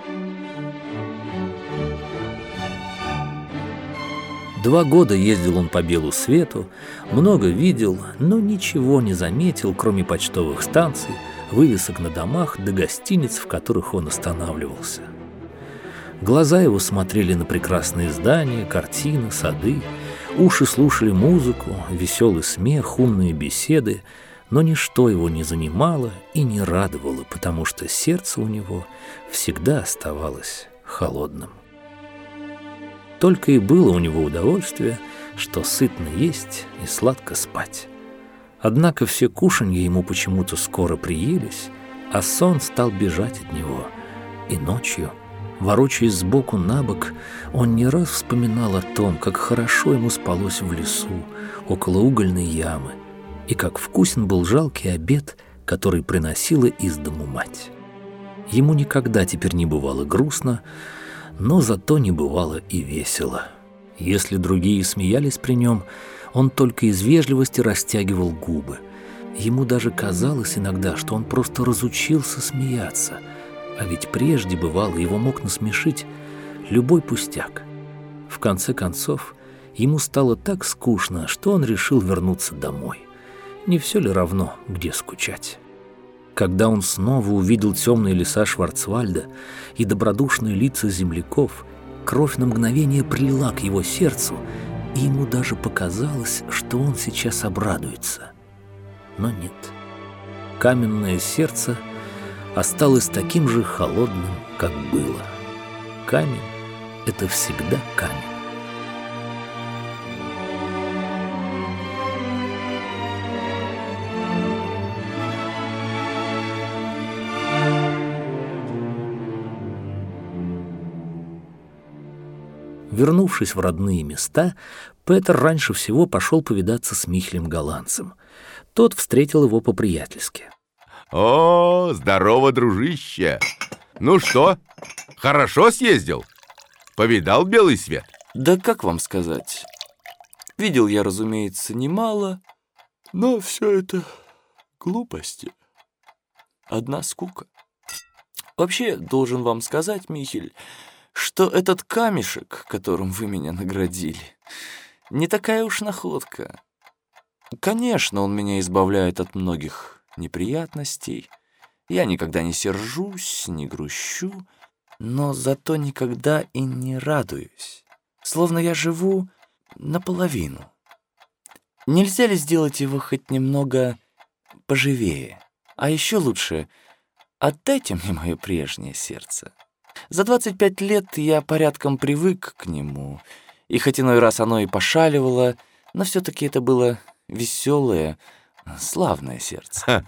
2 года ездил он по белу свету, много видел, но ничего не заметил, кроме почтовых станций, вывесок на домах да гостиниц, в которых он останавливался. Глаза его смотрели на прекрасные здания, картины, сады, уши слушали музыку, веселый смех, умные беседы, но ничто его не занимало и не радовало, потому что сердце у него всегда оставалось холодным. Только и было у него удовольствие, что сытно есть и сладко спать. Однако все кушанья ему почему-то скоро приелись, а сон стал бежать от него. И ночью, ворочаясь сбоку на бок, он не раз вспоминал о том, как хорошо ему спалось в лесу, около угольной ямы, и как вкусен был жалкий обед, который приносила из дому мать. Ему никогда теперь не бывало грустно, но зато не бывало и весело. Если другие смеялись при нем, он только из вежливости растягивал губы. Ему даже казалось иногда, что он просто разучился смеяться, а ведь прежде, бывало, его мог насмешить любой пустяк. В конце концов, ему стало так скучно, что он решил вернуться домой. Не все ли равно, где скучать? Когда он снова увидел темные леса Шварцвальда и добродушные лица земляков, кровь на мгновение прилила к его сердцу, и ему даже показалось, что он сейчас обрадуется. Но нет. Каменное сердце осталось таким же холодным, как было. Камень — это всегда камень. Вернувшись в родные места, Петер раньше всего пошел повидаться с Михелем Голландцем. Тот встретил его по-приятельски. О, здорово, дружище! Ну что, хорошо съездил? Повидал белый свет? Да как вам сказать? Видел я, разумеется, немало, но все это глупости. Одна скука. Вообще, должен вам сказать, Михель, что этот камешек, которым вы меня наградили, не такая уж находка. Конечно, он меня избавляет от многих неприятностей. Я никогда не сержусь, не грущу, но зато никогда и не радуюсь. Словно я живу наполовину. Нельзя ли сделать его хоть немного поживее? А еще лучше, отдайте мне мое прежнее сердце. За 25 лет я порядком привык к нему, и хоть иной раз оно и пошаливало, но все-таки это было веселое, славное сердце.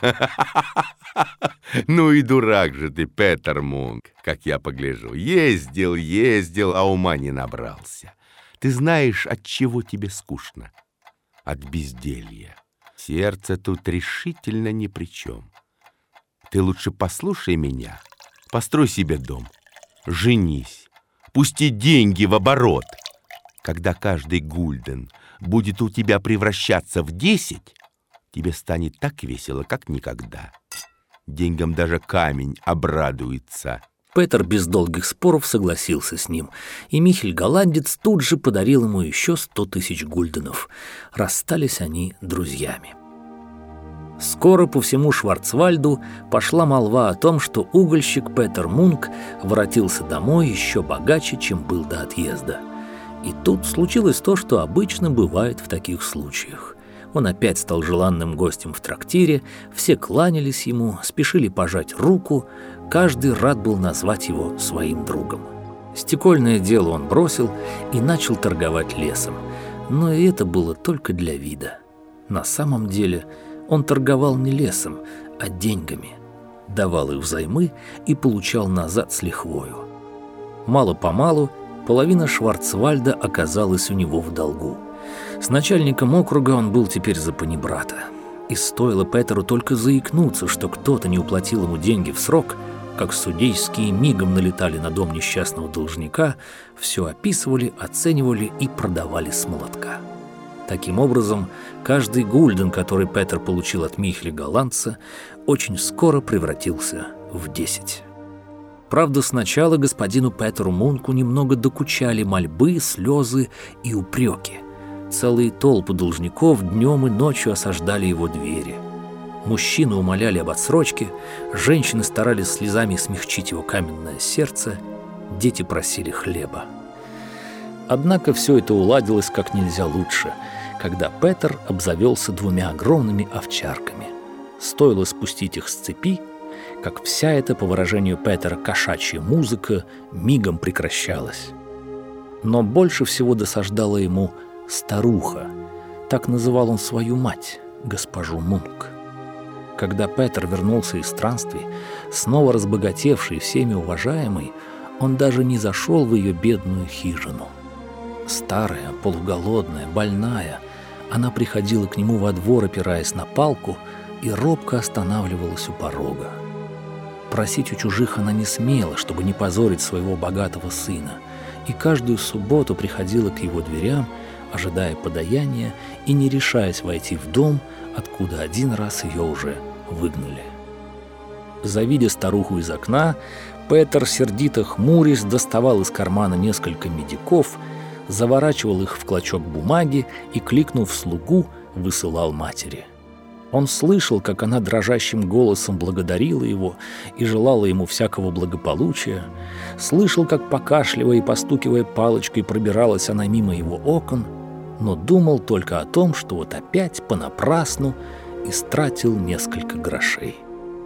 Ну и дурак же ты, Петер Мунк, как я погляжу. Ездил, а ума не набрался. Ты знаешь, от чего тебе скучно? От безделья. Сердце тут решительно ни при чем. Ты лучше послушай меня, построй себе дом. Женись, пусти деньги в оборот. Когда каждый гульден будет у тебя превращаться в 10, тебе станет так весело, как никогда. Деньгам даже камень обрадуется. Петер без долгих споров согласился с ним, и Михель Голландец тут же подарил ему еще 100 000 гульденов. Расстались они друзьями. Скоро по всему Шварцвальду пошла молва о том, что угольщик Петер Мунк воротился домой еще богаче, чем был до отъезда. И тут случилось то, что обычно бывает в таких случаях. Он опять стал желанным гостем в трактире, все кланялись ему, спешили пожать руку, каждый рад был назвать его своим другом. Стекольное дело он бросил и начал торговать лесом, но и это было только для вида. На самом деле он торговал не лесом, а деньгами, давал их взаймы и получал назад с лихвою. Мало-помалу половина Шварцвальда оказалась у него в долгу. С начальником округа он был теперь за панибрата. И стоило Петеру только заикнуться, что кто-то не уплатил ему деньги в срок, как судейские мигом налетали на дом несчастного должника, все описывали, оценивали и продавали с молотка. Таким образом, каждый гульден, который Петер получил от Михеля Голландца, очень скоро превратился в 10. Правда, сначала господину Петеру Мунку немного докучали мольбы, слезы и упреки. Целые толпы должников днем и ночью осаждали его двери. Мужчины умоляли об отсрочке, женщины старались слезами смягчить его каменное сердце, дети просили хлеба. Однако все это уладилось как нельзя лучше, когда Петер обзавелся 2 огромными овчарками. Стоило спустить их с цепи, как вся эта, по выражению Петера, кошачья музыка мигом прекращалась. Но больше всего досаждала ему старуха. Так называл он свою мать, госпожу Мунк. Когда Петер вернулся из странствий, снова разбогатевший, всеми уважаемый, он даже не зашел в ее бедную хижину. Старая, полуголодная, больная, она приходила к нему во двор, опираясь на палку, и робко останавливалась у порога. Просить у чужих она не смела, чтобы не позорить своего богатого сына, и каждую субботу приходила к его дверям, ожидая подаяния и не решаясь войти в дом, откуда один раз ее уже выгнали. Завидя старуху из окна, Петер, сердито хмурясь, доставал из кармана несколько медиков, заворачивал их в клочок бумаги и, кликнув слугу, высылал матери. Он слышал, как она дрожащим голосом благодарила его и желала ему всякого благополучия, слышал, как, покашливая и постукивая палочкой, пробиралась она мимо его окон, но думал только о том, что вот опять понапрасну истратил несколько грошей.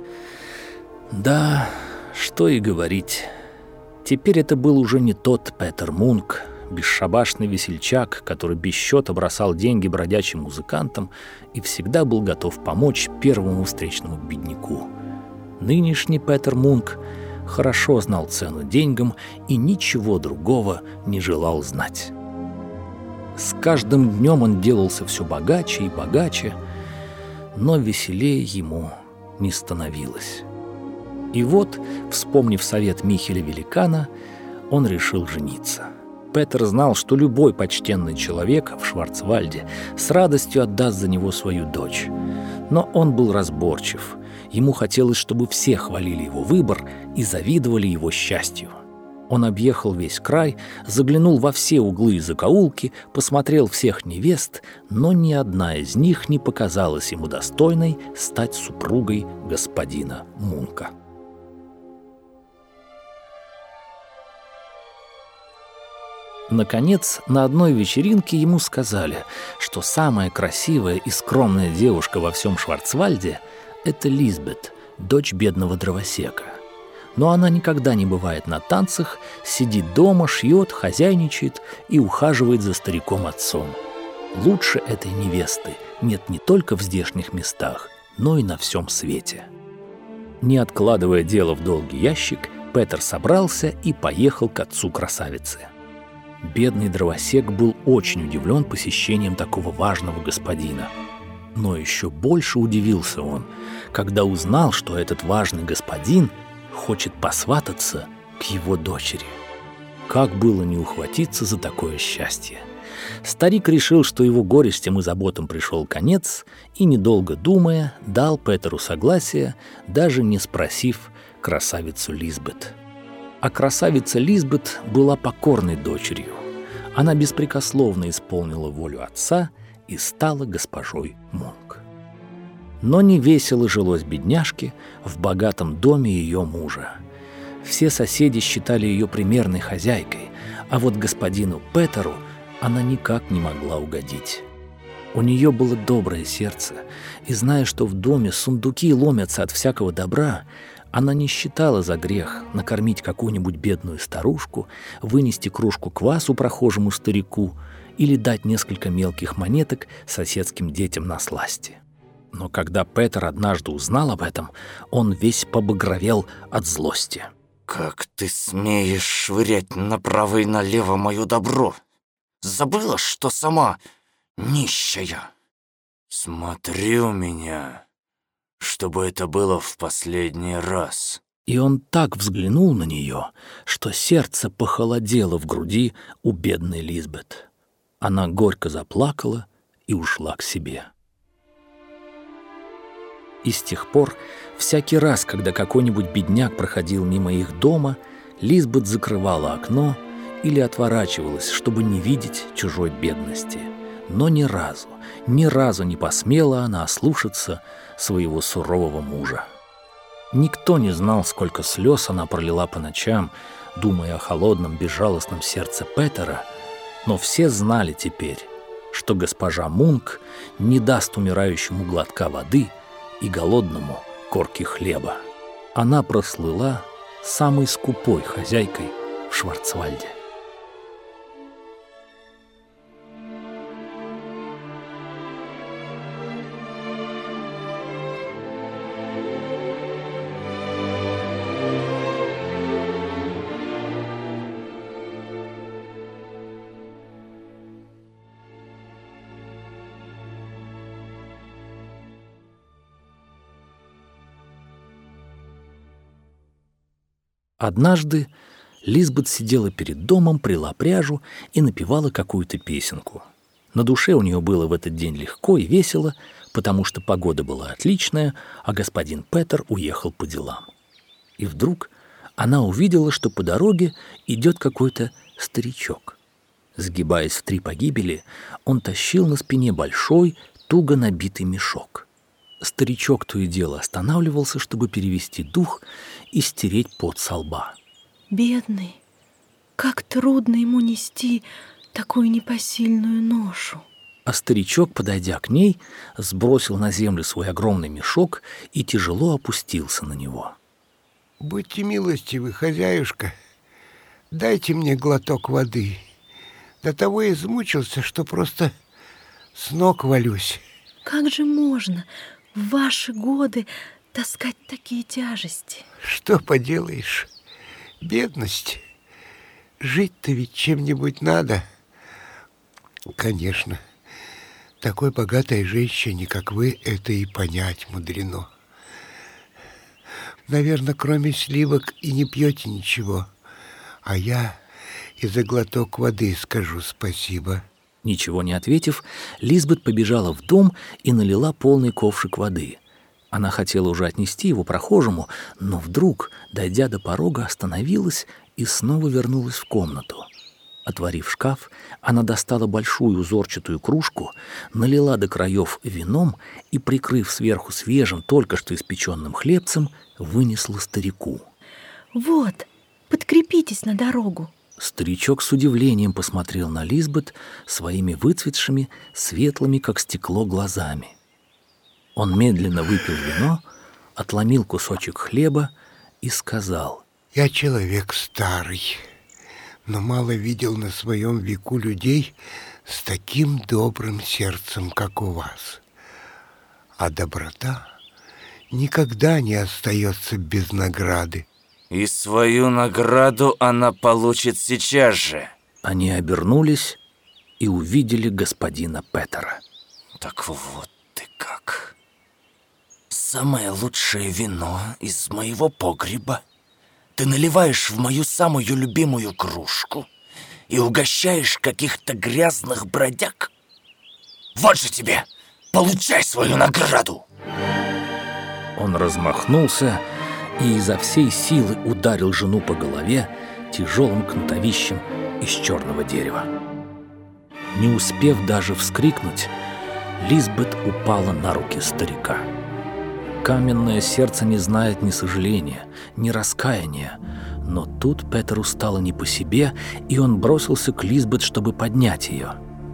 Да, что и говорить. Теперь это был уже не тот Петер Мунк, бесшабашный весельчак, который без счета бросал деньги бродячим музыкантам и всегда был готов помочь первому встречному бедняку. Нынешний Петер Мунк хорошо знал цену деньгам и ничего другого не желал знать. С каждым днем он делался все богаче и богаче, но веселее ему не становилось. И вот, вспомнив совет Михеля Великана, он решил жениться. Петер знал, что любой почтенный человек в Шварцвальде с радостью отдаст за него свою дочь. Но он был разборчив. Ему хотелось, чтобы все хвалили его выбор и завидовали его счастью. Он объехал весь край, заглянул во все углы и закоулки, посмотрел всех невест, но ни одна из них не показалась ему достойной стать супругой господина Мунка. Наконец, на одной вечеринке ему сказали, что самая красивая и скромная девушка во всем Шварцвальде — это Лизбет, дочь бедного дровосека. Но она никогда не бывает на танцах, сидит дома, шьет, хозяйничает и ухаживает за стариком-отцом. Лучше этой невесты нет не только в здешних местах, но и на всем свете. Не откладывая дело в долгий ящик, Петер собрался и поехал к отцу красавицы. Бедный дровосек был очень удивлен посещением такого важного господина. Но еще больше удивился он, когда узнал, что этот важный господин хочет посвататься к его дочери. Как было не ухватиться за такое счастье? Старик решил, что его горестям и заботам пришел конец, и, недолго думая, дал Петеру согласие, даже не спросив красавицу Лизбет. А красавица Лизбет была покорной дочерью. Она беспрекословно исполнила волю отца и стала госпожой Мунк. Но не весело жилось бедняжке в богатом доме ее мужа. Все соседи считали ее примерной хозяйкой, а вот господину Петеру она никак не могла угодить. У нее было доброе сердце, и, зная, что в доме сундуки ломятся от всякого добра, она не считала за грех накормить какую-нибудь бедную старушку, вынести кружку квасу прохожему старику или дать несколько мелких монеток соседским детям на сласти. Но когда Петер однажды узнал об этом, он весь побагровел от злости. «Как ты смеешь швырять направо и налево мое добро? Забыла, что сама нищая? Смотри у меня, чтобы это было в последний раз». И он так взглянул на нее, что сердце похолодело в груди у бедной Лизбет. Она горько заплакала и ушла к себе. И с тех пор, всякий раз, когда какой-нибудь бедняк проходил мимо их дома, Лизбет закрывала окно или отворачивалась, чтобы не видеть чужой бедности. Но ни разу не посмела она ослушаться своего сурового мужа. Никто не знал, сколько слез она пролила по ночам, думая о холодном, безжалостном сердце Петера, но все знали теперь, что госпожа Мунк не даст умирающему глотка воды и голодному корки хлеба. Она прослыла самой скупой хозяйкой в Шварцвальде. Однажды Лизбет сидела перед домом, прила пряжу и напевала какую-то песенку. На душе у нее было в этот день легко и весело, потому что погода была отличная, а господин Петер уехал по делам. И вдруг она увидела, что по дороге идет какой-то старичок. Сгибаясь в 3 погибели, он тащил на спине большой, туго набитый мешок. Старичок то и дело останавливался, чтобы перевести дух и стереть пот со лба. Бедный, как трудно ему нести такую непосильную ношу. А старичок, подойдя к ней, сбросил на землю свой огромный мешок и тяжело опустился на него. «Будьте милостивы, хозяюшка, дайте мне глоток воды. До того измучился, что просто с ног валюсь». Как же можно в ваши годы таскать такие тяжести? Что поделаешь, бедность. Жить-то ведь чем-нибудь надо. Конечно, такой богатой женщине, как вы, это и понять мудрено. Наверное, кроме сливок и не пьете ничего, а я и за глоток воды скажу спасибо». Ничего не ответив, Лизбет побежала в дом и налила полный ковшик воды. Она хотела уже отнести его прохожему, но вдруг, дойдя до порога, остановилась и снова вернулась в комнату. Отворив шкаф, она достала большую узорчатую кружку, налила до краев вином и, прикрыв сверху свежим, только что испеченным хлебцем, вынесла старику. Вот, подкрепитесь на дорогу. Старичок с удивлением посмотрел на Лизбет своими выцветшими, светлыми, как стекло, глазами. Он медленно выпил вино, отломил кусочек хлеба и сказал: «Я человек старый, но мало видел на своем веку людей с таким добрым сердцем, как у вас. А доброта никогда не остается без награды». И свою награду она получит сейчас же. Они обернулись и увидели господина Петера. Так вот ты как. Самое лучшее вино из моего погреба ты наливаешь в мою самую любимую кружку и угощаешь каких-то грязных бродяг. Вот же тебе, получай свою награду. Он размахнулся и изо всей силы ударил жену по голове тяжелым кнутовищем из черного дерева. Не успев даже вскрикнуть, Лизбет упала на руки старика. Каменное сердце не знает ни сожаления, ни раскаяния, но тут Петеру стало не по себе, и он бросился к Лизбет, чтобы поднять ее.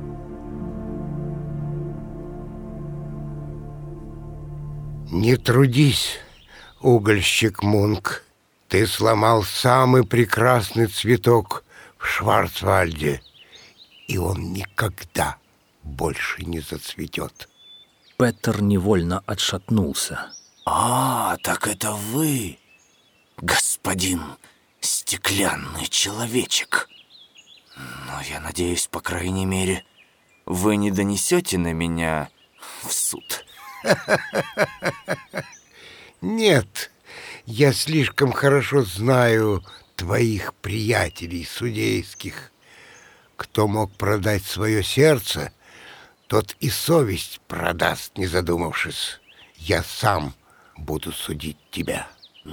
«Не трудись, угольщик Мунк, ты сломал самый прекрасный цветок в Шварцвальде, и он никогда больше не зацветет». Петер невольно отшатнулся. А, так это вы, господин стеклянный человечек. Но я надеюсь, по крайней мере, вы не донесете на меня в суд. Нет, я слишком хорошо знаю твоих приятелей судейских. Кто мог продать свое сердце, тот и совесть продаст, не задумавшись. я сам буду судить тебя.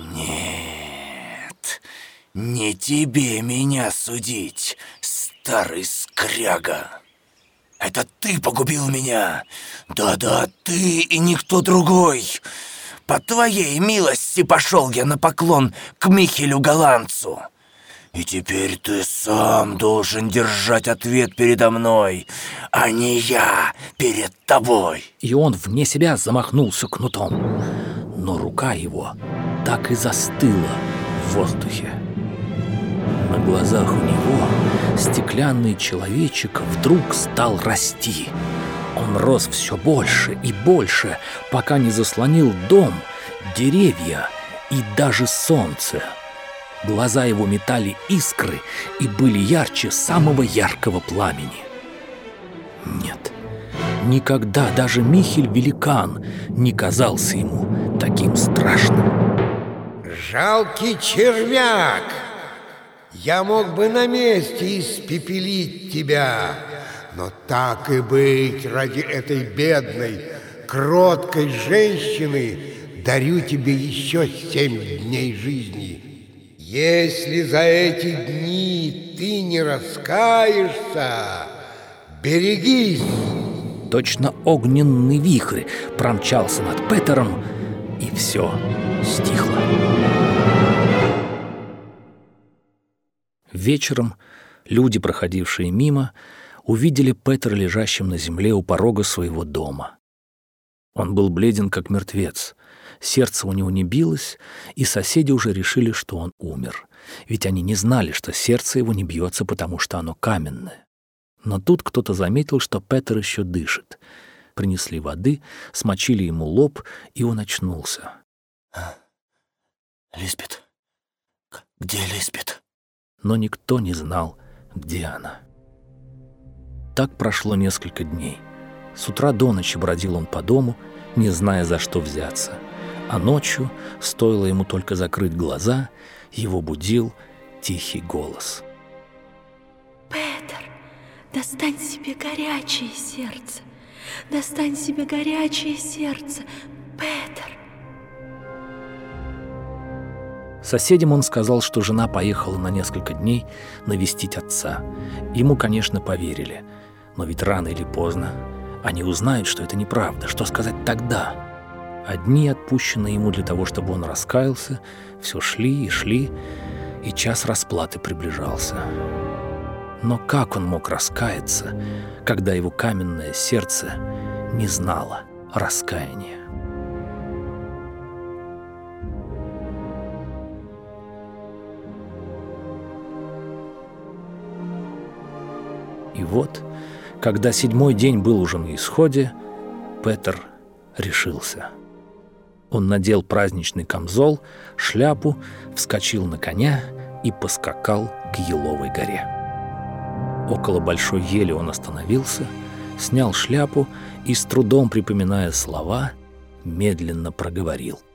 Нет, не тебе меня судить, старый скряга. Это ты погубил меня. Да-да, ты и никто другой. По твоей милости пошел я на поклон к Михелю Голландцу. И теперь ты сам должен держать ответ передо мной, а не я перед тобой. И он вне себя замахнулся кнутом, но рука его так и застыла в воздухе. На глазах у него стеклянный человечек вдруг стал расти. Он рос все больше и больше, пока не заслонил дом, деревья и даже солнце. Глаза его метали искры и были ярче самого яркого пламени. Нет, никогда даже Михель-великан не казался ему таким страшным. Жалкий червяк! Я мог бы на месте испепелить тебя, но так и быть, ради этой бедной, кроткой женщины дарю тебе еще 7 дней жизни. Если за эти дни ты не раскаешься, берегись. Точно огненный вихрь промчался над Петером, и все стихло. Вечером люди, проходившие мимо, увидели Петера лежащим на земле у порога своего дома. Он был бледен, как мертвец. Сердце у него не билось, и соседи уже решили, что он умер. Ведь они не знали, что сердце его не бьется, потому что оно каменное. Но тут кто-то заметил, что Петер еще дышит. Принесли воды, смочили ему лоб, и он очнулся. Лизбет? Где Лизбет? Но никто не знал, где она. Так прошло несколько дней. С утра до ночи бродил он по дому, не зная, за что взяться. А ночью, стоило ему только закрыть глаза, его будил тихий голос. Петер, достань себе горячее сердце. Достань себе горячее сердце, Петер. Соседям он сказал, что жена поехала на несколько дней навестить отца. Ему, конечно, поверили. Но ведь рано или поздно они узнают, что это неправда. Что сказать тогда? А дни, отпущенные ему для того, чтобы он раскаялся, все шли и шли, и час расплаты приближался. Но как он мог раскаяться, когда его каменное сердце не знало раскаяния? И вот, когда 7-й день был уже на исходе, Петер решился. Он надел праздничный камзол, шляпу, вскочил на коня и поскакал к Еловой горе. Около большой ели он остановился, снял шляпу и, с трудом припоминая слова, медленно проговорил: